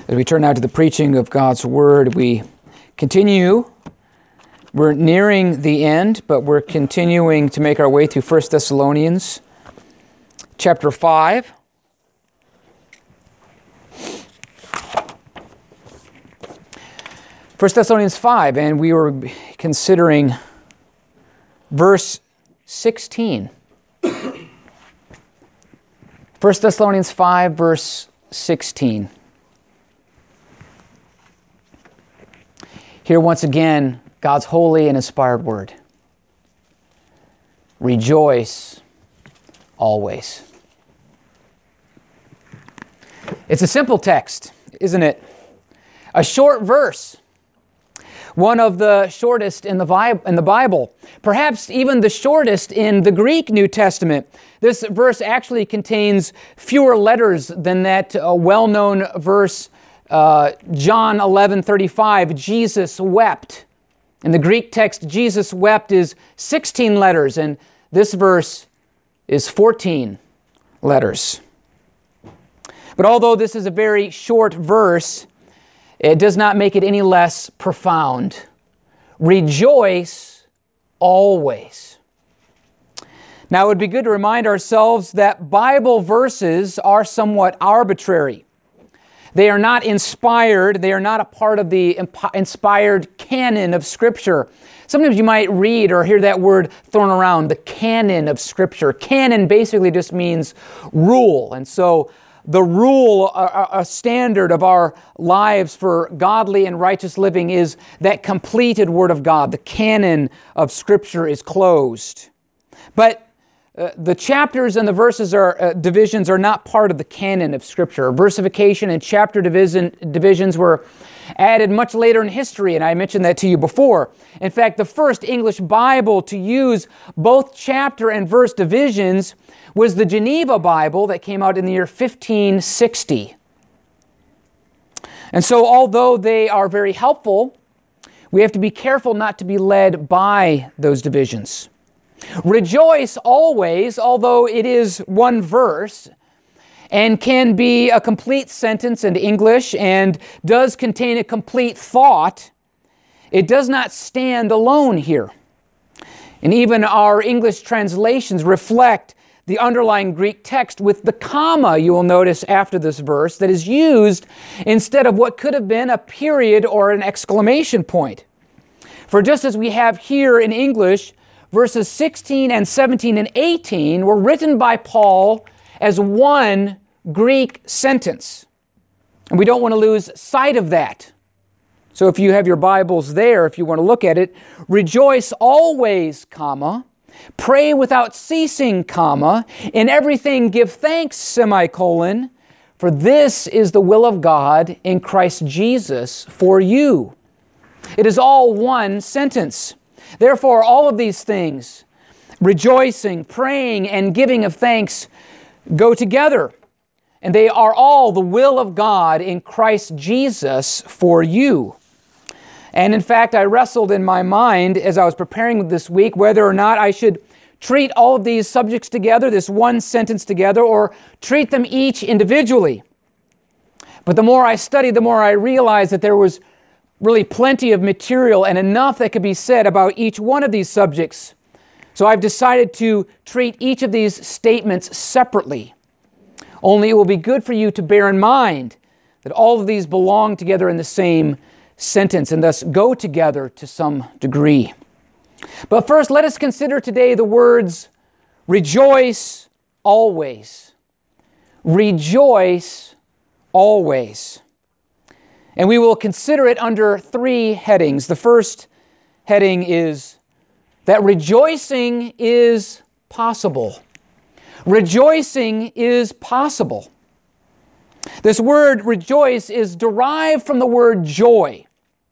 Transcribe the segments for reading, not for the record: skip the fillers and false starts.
As we turn now to the preaching of God's Word, we continue. We're nearing the end, but we're continuing to make our way through 1 Thessalonians chapter 5. First Thessalonians 5, and we were considering verse 16. 1 Thessalonians 5, verse 16. Here once again, God's holy and inspired word. Rejoice always. It's a simple text, isn't it? A short verse. One of the shortest in the Bible. Perhaps even the shortest in the Greek New Testament. This verse actually contains fewer letters than that well-known verse, John 11:35, Jesus wept. In the Greek text, Jesus wept is 16 letters, and this verse is 14 letters. But although this is a very short verse, it does not make it any less profound. Rejoice always. Now, it would be good to remind ourselves that Bible verses are somewhat arbitrary. They are not inspired. They are not a part of the inspired canon of Scripture. Sometimes you might read or hear that word thrown around, the canon of Scripture. Canon basically just means rule. And so the rule, a standard of our lives for godly and righteous living is that completed Word of God. The canon of Scripture is closed. But the chapters and the verses divisions are not part of the canon of Scripture. Versification and chapter divisions were added much later in history, and I mentioned that to you before. In fact, the first English Bible to use both chapter and verse divisions was the Geneva Bible that came out in the year 1560. And so although they are very helpful, we have to be careful not to be led by those divisions. Rejoice always, although it is one verse and can be a complete sentence in English and does contain a complete thought, it does not stand alone here. And even our English translations reflect the underlying Greek text with the comma, you will notice after this verse, that is used instead of what could have been a period or an exclamation point. For just as we have here in English, verses 16 and 17 and 18 were written by Paul as one Greek sentence. And we don't want to lose sight of that. So if you have your Bibles there, if you want to look at it, rejoice always, comma, pray without ceasing, comma, in everything give thanks, semicolon, for this is the will of God in Christ Jesus for you. It is all one sentence. Therefore, all of these things, rejoicing, praying, and giving of thanks, go together. And they are all the will of God in Christ Jesus for you. And in fact, I wrestled in my mind as I was preparing this week whether or not I should treat all of these subjects together, this one sentence together, or treat them each individually. But the more I studied, the more I realized that there was really plenty of material and enough that could be said about each one of these subjects. So I've decided to treat each of these statements separately. Only it will be good for you to bear in mind that all of these belong together in the same sentence and thus go together to some degree. But first, let us consider today the words, rejoice always. Rejoice always. And we will consider it under three headings. The first heading is that rejoicing is possible. Rejoicing is possible. This word rejoice is derived from the word joy.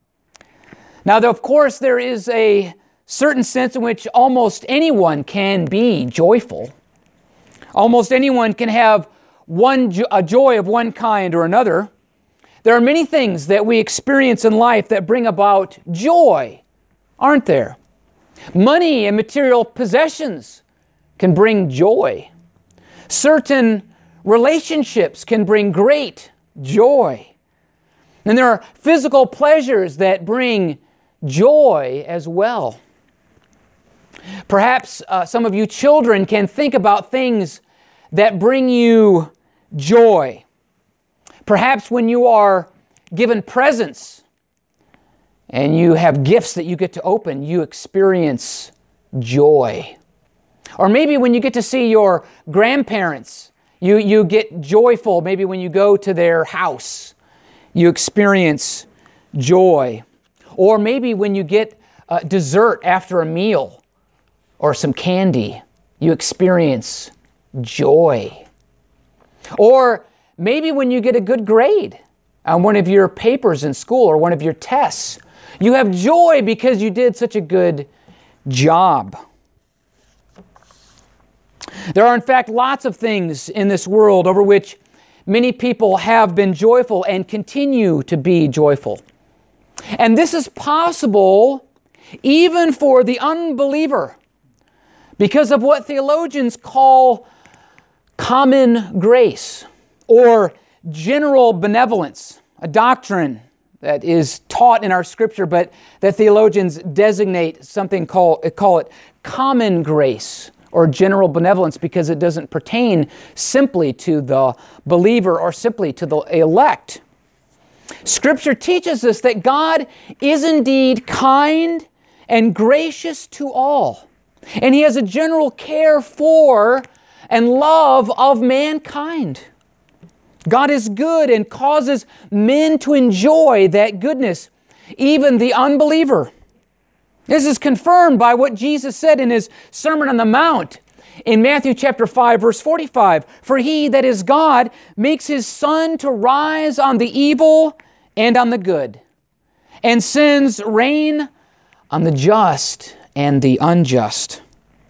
Now, of course, there is a certain sense in which almost anyone can be joyful. Almost anyone can have a joy of one kind or another. There are many things that we experience in life that bring about joy, aren't there? Money and material possessions can bring joy. Certain relationships can bring great joy. And there are physical pleasures that bring joy as well. Perhaps some of you children can think about things that bring you joy. Perhaps when you are given presents and you have gifts that you get to open, you experience joy. Or maybe when you get to see your grandparents, you get joyful. Maybe when you go to their house, you experience joy. Or maybe when you get dessert after a meal or some candy, you experience joy. Or maybe when you get a good grade on one of your papers in school or one of your tests, you have joy because you did such a good job. There are, in fact, lots of things in this world over which many people have been joyful and continue to be joyful. And this is possible even for the unbeliever because of what theologians call common grace or general benevolence, a doctrine that is taught in our Scripture, but that theologians designate something call it common grace or general benevolence because it doesn't pertain simply to the believer or simply to the elect. Scripture teaches us that God is indeed kind and gracious to all, and He has a general care for and love of mankind. God is good and causes men to enjoy that goodness, even the unbeliever. This is confirmed by what Jesus said in His Sermon on the Mount in Matthew chapter 5, verse 45. For He, that is God, makes His sun to rise on the evil and on the good, and sends rain on the just and the unjust.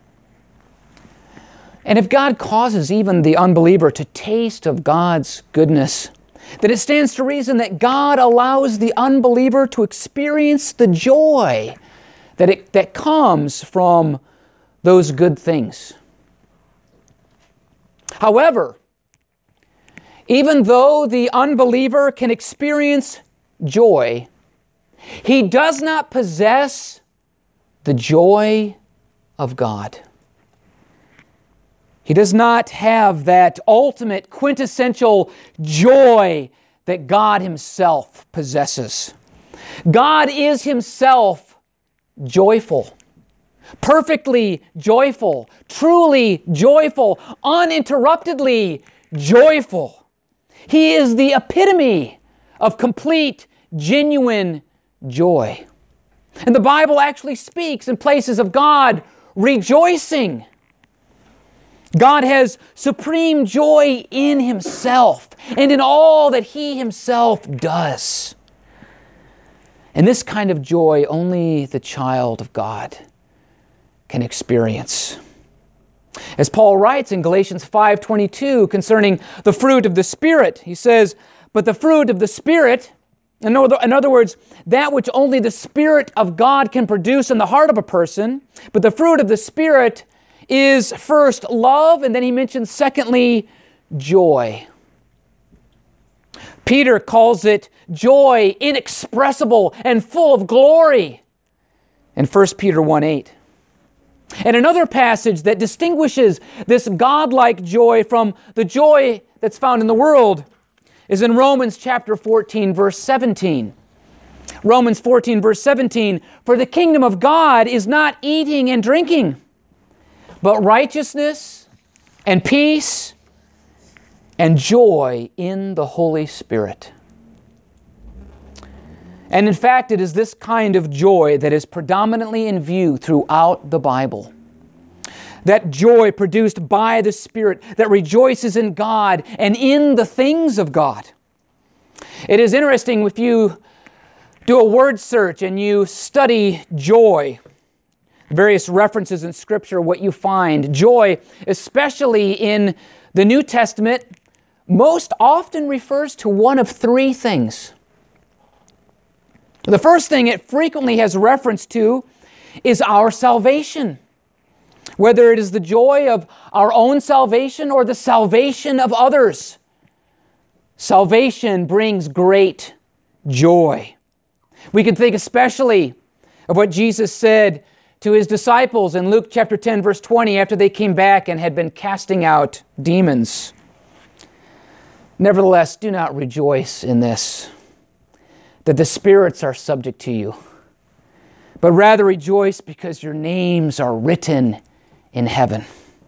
And if God causes even the unbeliever to taste of God's goodness, then it stands to reason that God allows the unbeliever to experience the joy that comes from those good things. However, even though the unbeliever can experience joy, he does not possess the joy of God. He does not have that ultimate quintessential joy that God Himself possesses. God is Himself joyful, perfectly joyful, truly joyful, uninterruptedly joyful. He is the epitome of complete, genuine joy. And the Bible actually speaks in places of God rejoicing. God has supreme joy in Himself and in all that He Himself does. And this kind of joy only the child of God can experience. As Paul writes in Galatians 5:22 concerning the fruit of the Spirit, he says, "But the fruit of the Spirit," in other words, that which only the Spirit of God can produce in the heart of a person, but the fruit of the Spirit is first love, and then he mentions secondly, joy. Peter calls it joy inexpressible and full of glory in 1 Peter 1:8. And another passage that distinguishes this godlike joy from the joy that's found in the world is in Romans chapter 14, verse 17. Romans 14, verse 17, "For the kingdom of God is not eating and drinking, but righteousness and peace and joy in the Holy Spirit." And in fact, it is this kind of joy that is predominantly in view throughout the Bible. That joy produced by the Spirit that rejoices in God and in the things of God. It is interesting if you do a word search and you study joy, various references in Scripture, what you find. Joy, especially in the New Testament, most often refers to one of three things. The first thing it frequently has reference to is our salvation. Whether it is the joy of our own salvation or the salvation of others. Salvation brings great joy. We can think especially of what Jesus said to his disciples in Luke chapter 10, verse 20, after they came back and had been casting out demons. Nevertheless, do not rejoice in this, that the spirits are subject to you, but rather rejoice because your names are written in heaven.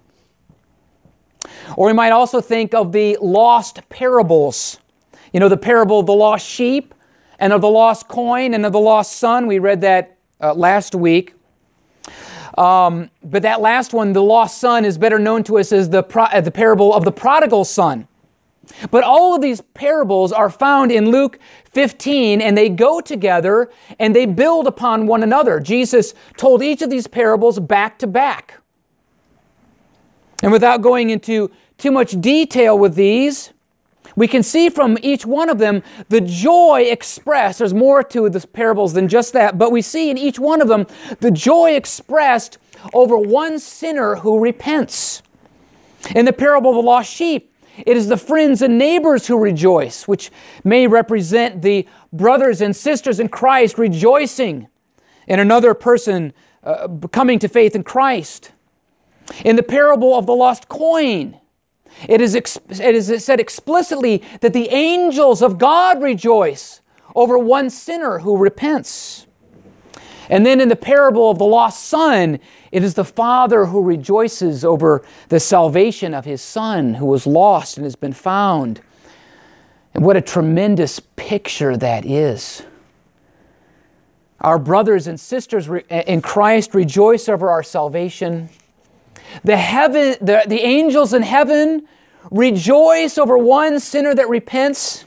Or we might also think of the lost parables. You know, the parable of the lost sheep and of the lost coin and of the lost son. We read that last week. But that last one, the lost son, is better known to us as the parable of the prodigal son. But all of these parables are found in Luke 15, and they go together and they build upon one another. Jesus told each of these parables back to back. And without going into too much detail with these, we can see from each one of them the joy expressed. There's more to the parables than just that, but we see in each one of them the joy expressed over one sinner who repents. In the parable of the lost sheep, it is the friends and neighbors who rejoice, which may represent the brothers and sisters in Christ rejoicing in another person coming to faith in Christ. In the parable of the lost coin, it is said explicitly that the angels of God rejoice over one sinner who repents. And then in the parable of the lost son, it is the father who rejoices over the salvation of his son who was lost and has been found. And what a tremendous picture that is. Our brothers and sisters in Christ rejoice over our salvation. The angels in heaven rejoice over one sinner that repents.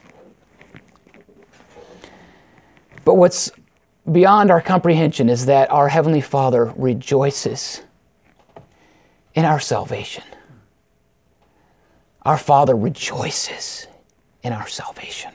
But what's beyond our comprehension is that our Heavenly Father rejoices in our salvation. Our Father rejoices in our salvation.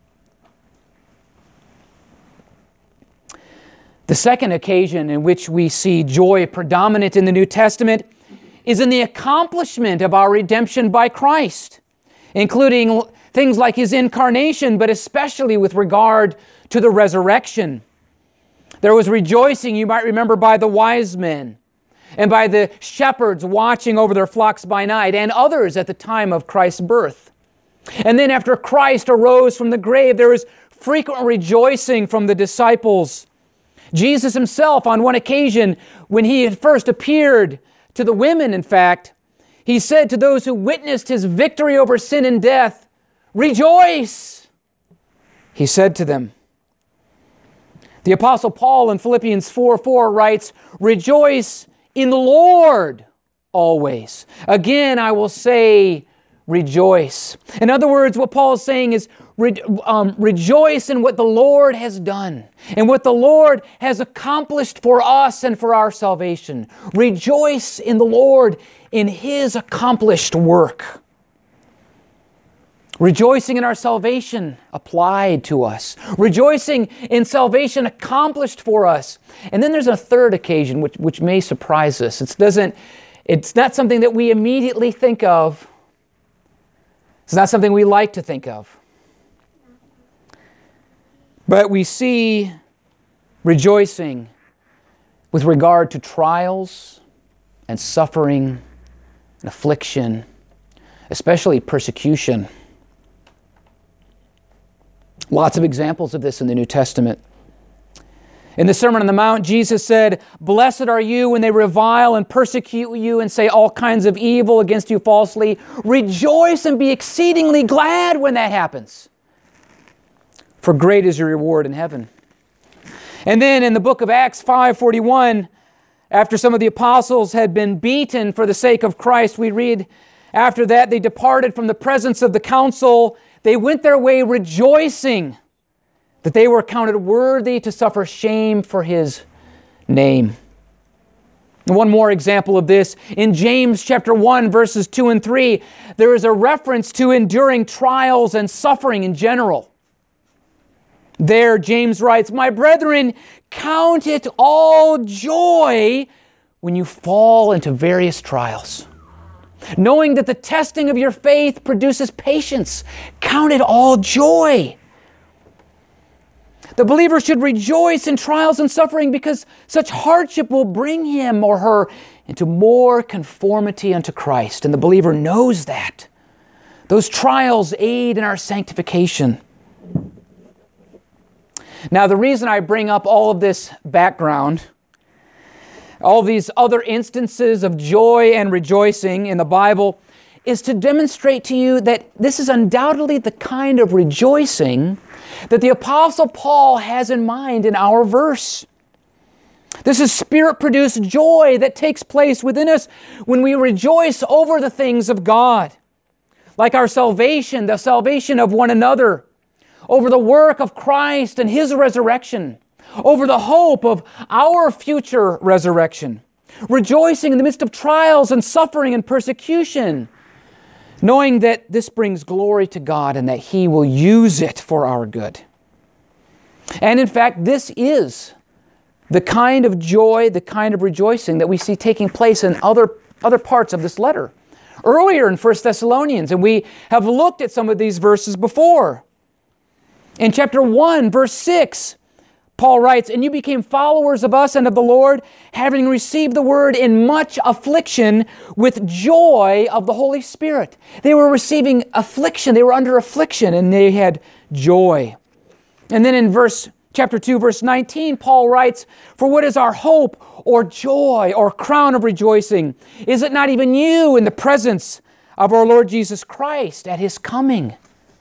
The second occasion in which we see joy predominant in the New Testament is in the accomplishment of our redemption by Christ, including things like His incarnation, but especially with regard to the resurrection. There was rejoicing, you might remember, by the wise men and by the shepherds watching over their flocks by night and others at the time of Christ's birth. And then after Christ arose from the grave, there was frequent rejoicing from the disciples. Jesus himself, on one occasion, when he had first appeared to the women, in fact, he said to those who witnessed his victory over sin and death, "Rejoice!" he said to them. The Apostle Paul in Philippians 4:4 writes, "Rejoice in the Lord always. Again, I will say, rejoice." In other words, what Paul is saying is, rejoice in what the Lord has done and what the Lord has accomplished for us and for our salvation. Rejoice in the Lord in His accomplished work. Rejoicing in our salvation applied to us. Rejoicing in salvation accomplished for us. And then there's a third occasion which may surprise us. It's not something that we immediately think of. It's not something we like to think of. But we see rejoicing with regard to trials and suffering and affliction, especially persecution. Lots of examples of this in the New Testament. In the Sermon on the Mount, Jesus said, "Blessed are you when they revile and persecute you and say all kinds of evil against you falsely. Rejoice and be exceedingly glad when that happens, for great is your reward in heaven." And then in the book of Acts 5:41, after some of the apostles had been beaten for the sake of Christ, we read, after that they departed from the presence of the council. They went their way rejoicing that they were counted worthy to suffer shame for His name. And one more example of this, in James chapter 1, verses 2 and 3, there is a reference to enduring trials and suffering in general. There, James writes, "My brethren, count it all joy when you fall into various trials, knowing that the testing of your faith produces patience. Count it all joy." The believer should rejoice in trials and suffering because such hardship will bring him or her into more conformity unto Christ. And the believer knows that. Those trials aid in our sanctification. Now, the reason I bring up all of this background, all these other instances of joy and rejoicing in the Bible, is to demonstrate to you that this is undoubtedly the kind of rejoicing that the Apostle Paul has in mind in our verse. This is Spirit-produced joy that takes place within us when we rejoice over the things of God, like our salvation, the salvation of one another, over the work of Christ and His resurrection, over the hope of our future resurrection, rejoicing in the midst of trials and suffering and persecution, knowing that this brings glory to God and that He will use it for our good. And in fact, this is the kind of joy, the kind of rejoicing that we see taking place in other parts of this letter. Earlier in 1 Thessalonians, and we have looked at some of these verses before. In chapter 1, verse 6, Paul writes, "And you became followers of us and of the Lord, having received the word in much affliction with joy of the Holy Spirit." They were receiving affliction. They were under affliction, and they had joy. And then in chapter 2, verse 19, Paul writes, "For what is our hope or joy or crown of rejoicing? Is it not even you in the presence of our Lord Jesus Christ at His coming?"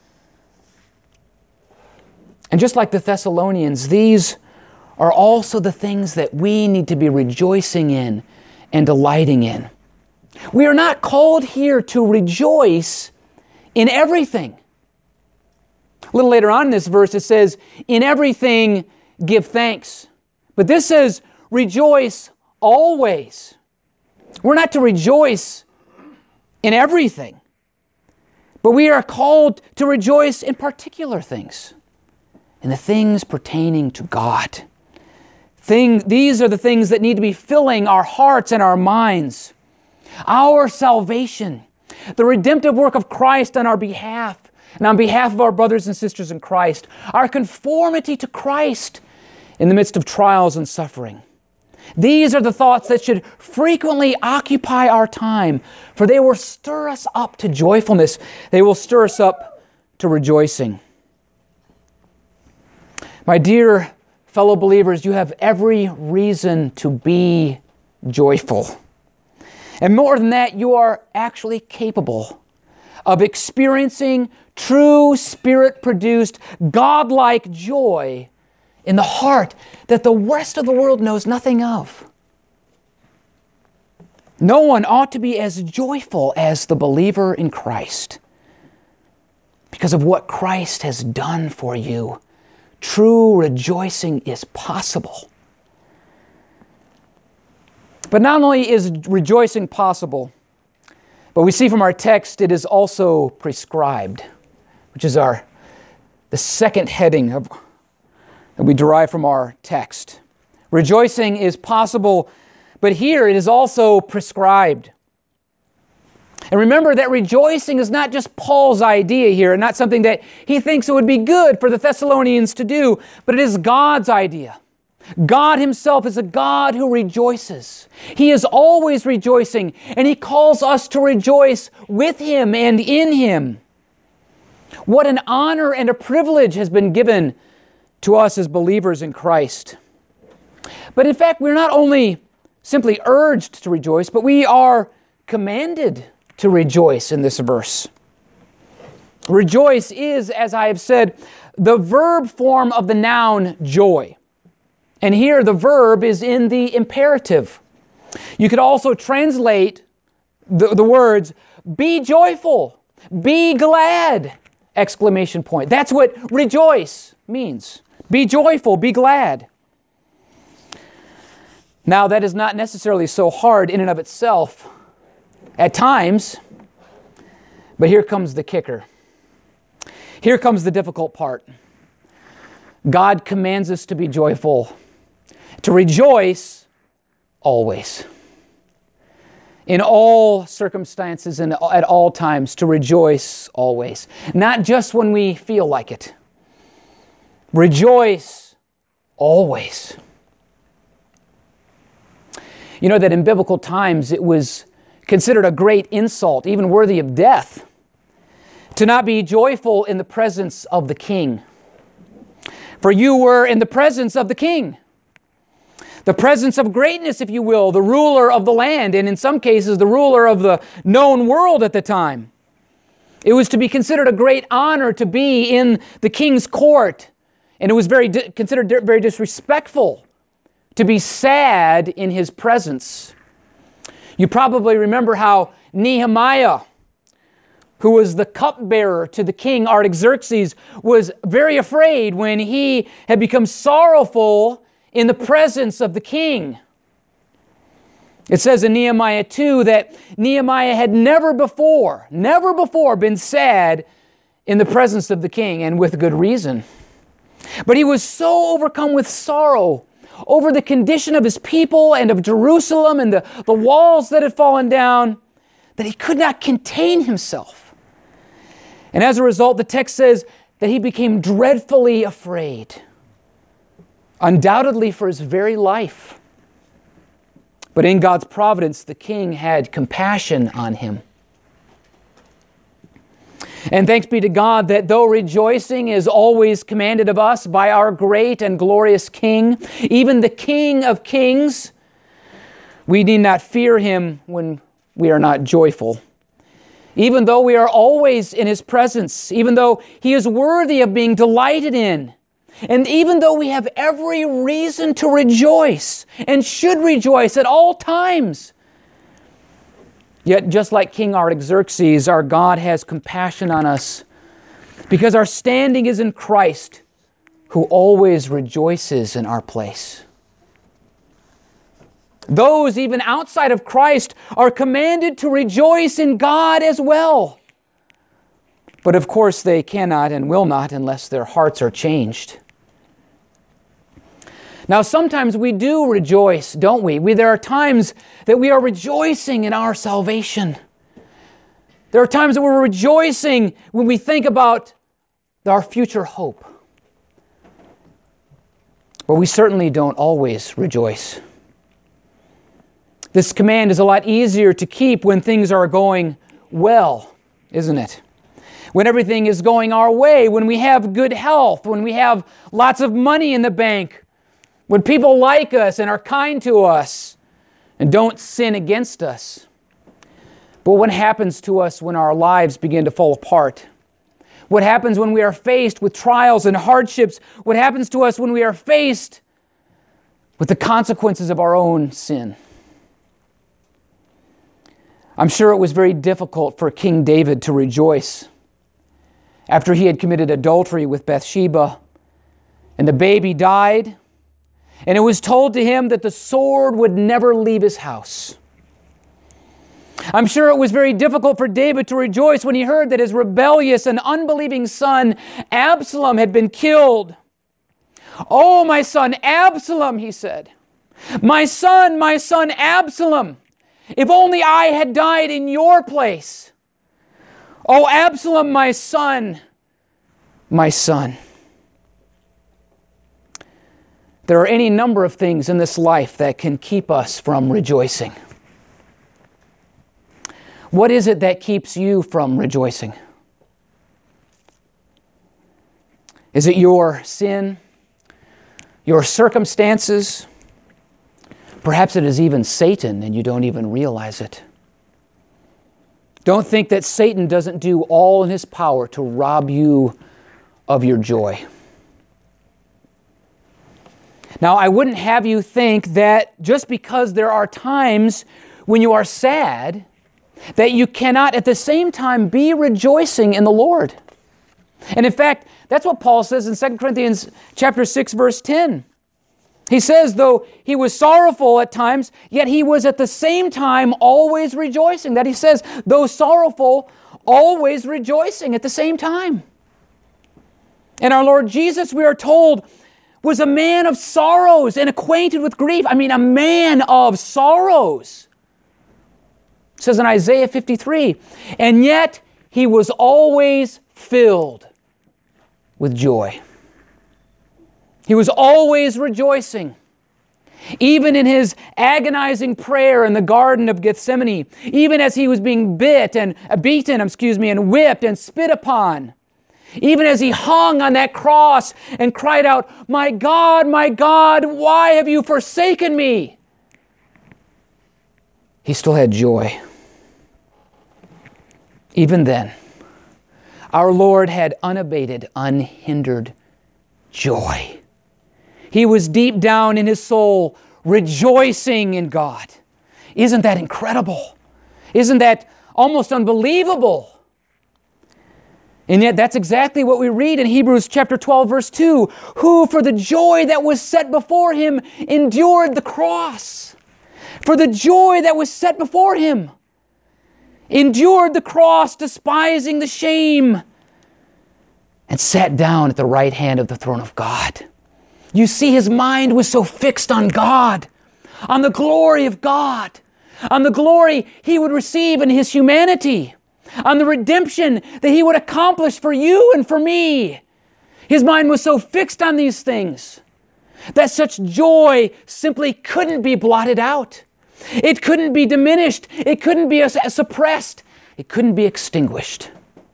And just like the Thessalonians, these are also the things that we need to be rejoicing in and delighting in. We are not called here to rejoice in everything. A little later on in this verse it says, "In everything give thanks." But this says, "Rejoice always." We're not to rejoice in everything, but we are called to rejoice in particular things. And the things pertaining to God. These are the things that need to be filling our hearts and our minds. Our salvation, the redemptive work of Christ on our behalf, and on behalf of our brothers and sisters in Christ, our conformity to Christ in the midst of trials and suffering. These are the thoughts that should frequently occupy our time, for they will stir us up to joyfulness. They will stir us up to rejoicing. My dear fellow believers, you have every reason to be joyful. And more than that, you are actually capable of experiencing true Spirit-produced, God-like joy in the heart that the rest of the world knows nothing of. No one ought to be as joyful as the believer in Christ because of what Christ has done for you. True rejoicing is possible. But not only is rejoicing possible, but we see from our text it is also prescribed, which is the second heading that we derive from our text. Rejoicing is possible, but here it is also prescribed. And remember that rejoicing is not just Paul's idea here, and not something that he thinks it would be good for the Thessalonians to do, but it is God's idea. God Himself is a God who rejoices. He is always rejoicing, and He calls us to rejoice with Him and in Him. What an honor and a privilege has been given to us as believers in Christ. But in fact, we're not only simply urged to rejoice, but we are commanded to rejoice in this verse. Rejoice is, as I have said, the verb form of the noun joy. And here the verb is in the imperative. You could also translate the words, "Be joyful, be glad!" exclamation point. That's what rejoice means. Be joyful, be glad. Now, that is not necessarily so hard in and of itself at times, but here comes the kicker. Here comes the difficult part. God commands us to be joyful, to rejoice always. In all circumstances and at all times, to rejoice always. Not just when we feel like it, Rejoice always. You know that in biblical times it was considered a great insult, even worthy of death, to not be joyful in the presence of the king. For you were in the presence of the king, the presence of greatness, if you will, the ruler of the land, and in some cases the ruler of the known world at the time. It was to be considered a great honor to be in the king's court, and it was considered very disrespectful to be sad in his presence. You probably remember how Nehemiah, who was the cupbearer to the king Artaxerxes, was very afraid when he had become sorrowful in the presence of the king. It says in Nehemiah 2 that Nehemiah had never before been sad in the presence of the king, and with good reason. But he was so overcome with sorrow over the condition of his people and of Jerusalem and the walls that had fallen down that he could not contain himself. And as a result, the text says that he became dreadfully afraid, undoubtedly for his very life. But in God's providence, the king had compassion on him. And thanks be to God that though rejoicing is always commanded of us by our great and glorious King, even the King of Kings, we need not fear him when we are not joyful. Even though we are always in his presence, even though he is worthy of being delighted in, and even though we have every reason to rejoice and should rejoice at all times, yet just like King Artaxerxes, our God has compassion on us because our standing is in Christ, who always rejoices in our place. Those even outside of Christ are commanded to rejoice in God as well. But of course they cannot and will not unless their hearts are changed. Now sometimes we do rejoice, don't we? There are times that we are rejoicing in our salvation. There are times that we're rejoicing when we think about our future hope. But we certainly don't always rejoice. This command is a lot easier to keep when things are going well, isn't it? When everything is going our way, when we have good health, when we have lots of money in the bank, when people like us and are kind to us and don't sin against us. But what happens to us when our lives begin to fall apart? What happens when we are faced with trials and hardships? What happens to us when we are faced with the consequences of our own sin? I'm sure it was very difficult for King David to rejoice after he had committed adultery with Bathsheba and the baby died, and it was told to him that the sword would never leave his house. I'm sure it was very difficult for David to rejoice when he heard that his rebellious and unbelieving son Absalom had been killed. "Oh, my son Absalom," he said. My son Absalom. If only I had died in your place. Oh, Absalom, my son, my son." There are any number of things in this life that can keep us from rejoicing. What is it that keeps you from rejoicing? Is it your sin? Your circumstances? Perhaps it is even Satan and you don't even realize it. Don't think that Satan doesn't do all in his power to rob you of your joy. Now, I wouldn't have you think that just because there are times when you are sad, that you cannot at the same time be rejoicing in the Lord. And in fact, that's what Paul says in 2 Corinthians chapter 6, verse 10. He says, though he was sorrowful at times, yet he was at the same time always rejoicing. That he says, though sorrowful, always rejoicing at the same time. And our Lord Jesus, we are told, was a man of sorrows and acquainted with grief. I mean, a man of sorrows. It says in Isaiah 53, and yet he was always filled with joy. He was always rejoicing. Even in his agonizing prayer in the Garden of Gethsemane, even as he was being beaten, and whipped and spit upon, even as he hung on that cross and cried out, my God, why have you forsaken me?" He still had joy. Even then, our Lord had unabated, unhindered joy. He was deep down in his soul rejoicing in God. Isn't that incredible? Isn't that almost unbelievable? And yet that's exactly what we read in Hebrews chapter 12, verse 2. Who, for the joy that was set before him, endured the cross. For the joy that was set before him, endured the cross, despising the shame, and sat down at the right hand of the throne of God. You see, his mind was so fixed on God, on the glory of God, on the glory he would receive in his humanity, on the redemption that he would accomplish for you and for me. His mind was so fixed on these things that such joy simply couldn't be blotted out. It couldn't be diminished. It couldn't be suppressed. It couldn't be extinguished.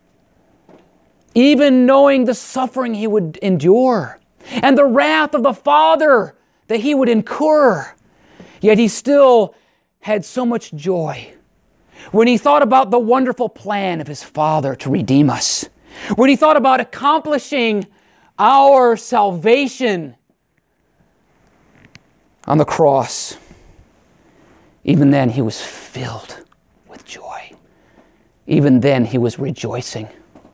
Even knowing the suffering he would endure and the wrath of the Father that he would incur, yet he still had so much joy when he thought about the wonderful plan of his Father to redeem us, when he thought about accomplishing our salvation on the cross. Even then, he was filled with joy. Even then, he was rejoicing.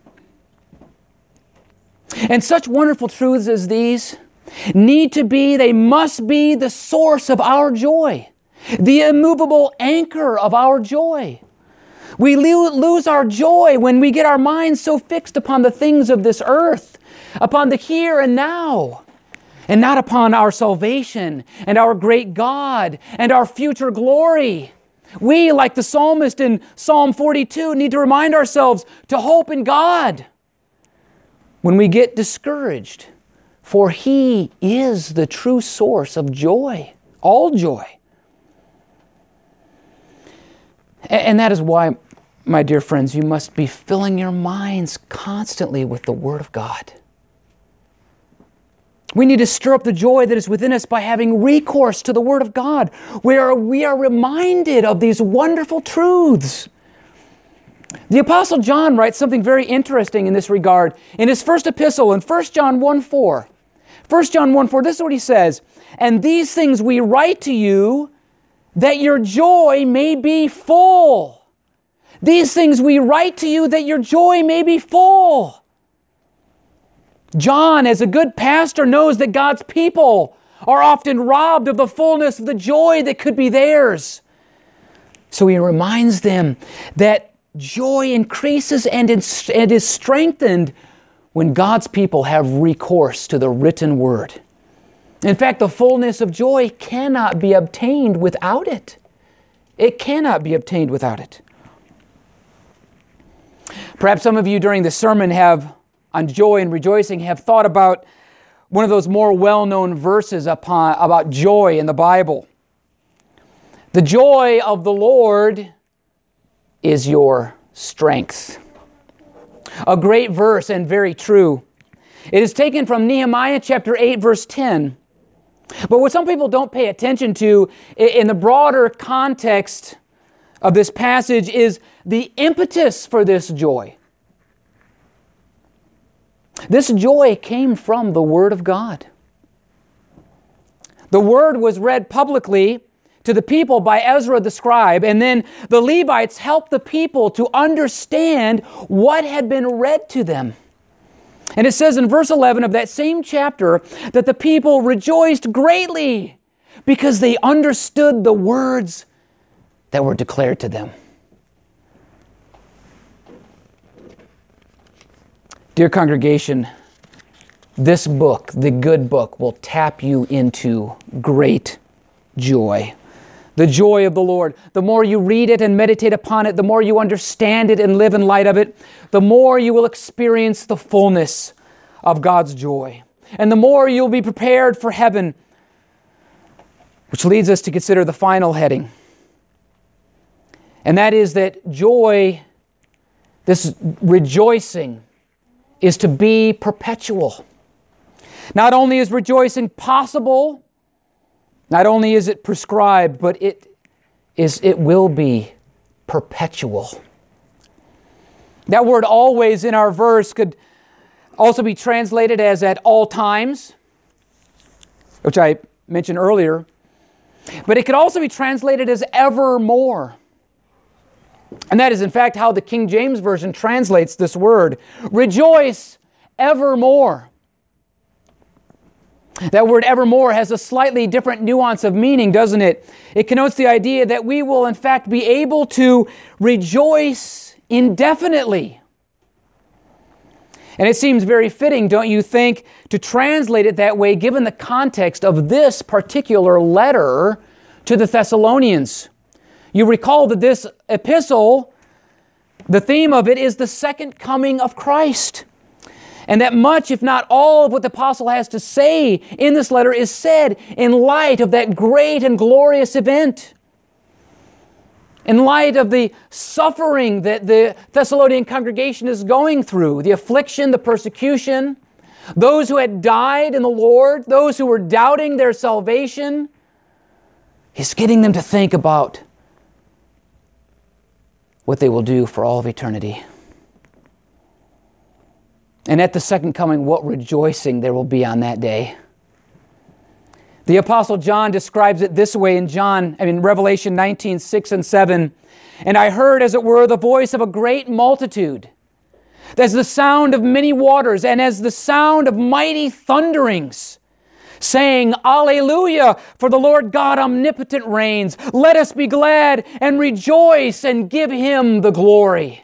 And such wonderful truths as these they must be the source of our joy, the immovable anchor of our joy. We lose our joy when we get our minds so fixed upon the things of this earth, upon the here and now, and not upon our salvation and our great God and our future glory. We, like the psalmist in Psalm 42, need to remind ourselves to hope in God when we get discouraged, for he is the true source of joy, all joy. And that is why, my dear friends, you must be filling your minds constantly with the Word of God. We need to stir up the joy that is within us by having recourse to the Word of God, where we are reminded of these wonderful truths. The Apostle John writes something very interesting in this regard in his first epistle in 1 John 1:4. 1 John 1:4, this is what he says, "And these things we write to you, that your joy may be full." These things we write to you, that your joy may be full. John, as a good pastor, knows that God's people are often robbed of the fullness of the joy that could be theirs. So he reminds them that joy increases and is strengthened when God's people have recourse to the written word. In fact, the fullness of joy cannot be obtained without it. It cannot be obtained without it. Perhaps some of you during the sermon on joy and rejoicing have thought about one of those more well-known verses about joy in the Bible. The joy of the Lord is your strength. A great verse and very true. It is taken from Nehemiah chapter 8, verse 10. But what some people don't pay attention to in the broader context of this passage is the impetus for this joy. This joy came from the Word of God. The Word was read publicly to the people by Ezra the scribe, and then the Levites helped the people to understand what had been read to them. And it says in verse 11 of that same chapter that the people rejoiced greatly because they understood the words that were declared to them. Dear congregation, this book, the good book, will tap you into great joy. The joy of the Lord. The more you read it and meditate upon it, the more you understand it and live in light of it, the more you will experience the fullness of God's joy. and the more you'll be prepared for heaven. Which leads us to consider the final heading. And that is that joy, this rejoicing, is to be perpetual. Not only is rejoicing possible, not only is it prescribed, but it will be perpetual. That word always in our verse could also be translated as at all times, which I mentioned earlier, but it could also be translated as evermore. And that is in fact how the King James Version translates this word. Rejoice evermore. That word evermore has a slightly different nuance of meaning, doesn't it? It connotes the idea that we will in fact be able to rejoice indefinitely. And it seems very fitting, don't you think, to translate it that way given the context of this particular letter to the Thessalonians. You recall that this epistle, the theme of it is the second coming of Christ. And that much, if not all, of what the apostle has to say in this letter is said in light of that great and glorious event. In light of the suffering that the Thessalonian congregation is going through, the affliction, the persecution, those who had died in the Lord, those who were doubting their salvation, he's getting them to think about what they will do for all of eternity. And at the second coming, what rejoicing there will be on that day. The Apostle John describes it this way in Revelation 19, 6 and 7. And I heard, as it were, the voice of a great multitude, as the sound of many waters, and as the sound of mighty thunderings, saying, Alleluia, for the Lord God omnipotent reigns. Let us be glad and rejoice and give Him the glory.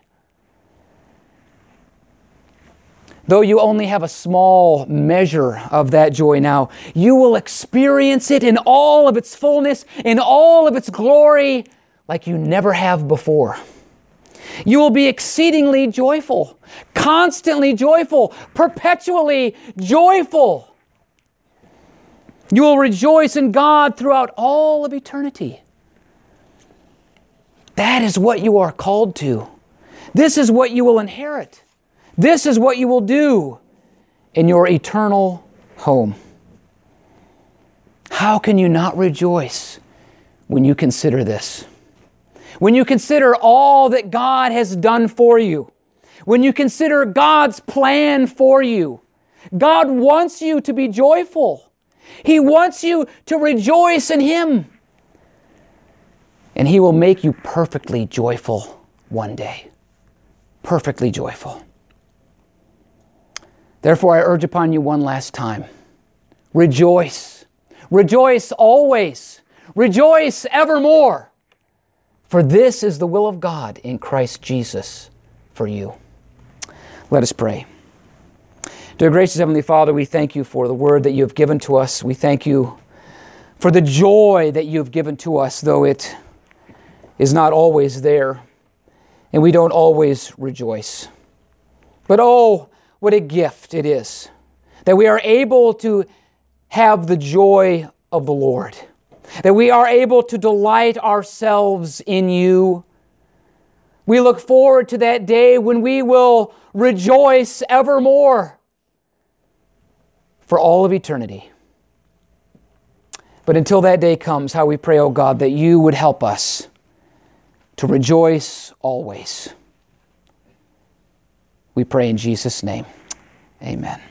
Though you only have a small measure of that joy now, you will experience it in all of its fullness, in all of its glory, like you never have before. You will be exceedingly joyful, constantly joyful, perpetually joyful. You will rejoice in God throughout all of eternity. That is what you are called to. This is what you will inherit. This is what you will do in your eternal home. How can you not rejoice when you consider this? When you consider all that God has done for you, when you consider God's plan for you, God wants you to be joyful. He wants you to rejoice in Him. And He will make you perfectly joyful one day. Perfectly joyful. Therefore, I urge upon you one last time. Rejoice. Rejoice always. Rejoice evermore. For this is the will of God in Christ Jesus for you. Let us pray. Dear gracious Heavenly Father, we thank you for the word that you have given to us. We thank you for the joy that you have given to us, though it is not always there, and we don't always rejoice. But oh, what a gift it is that we are able to have the joy of the Lord, that we are able to delight ourselves in you. We look forward to that day when we will rejoice evermore for all of eternity. But until that day comes, how we pray, O God, that you would help us to rejoice always. We pray in Jesus' name. Amen.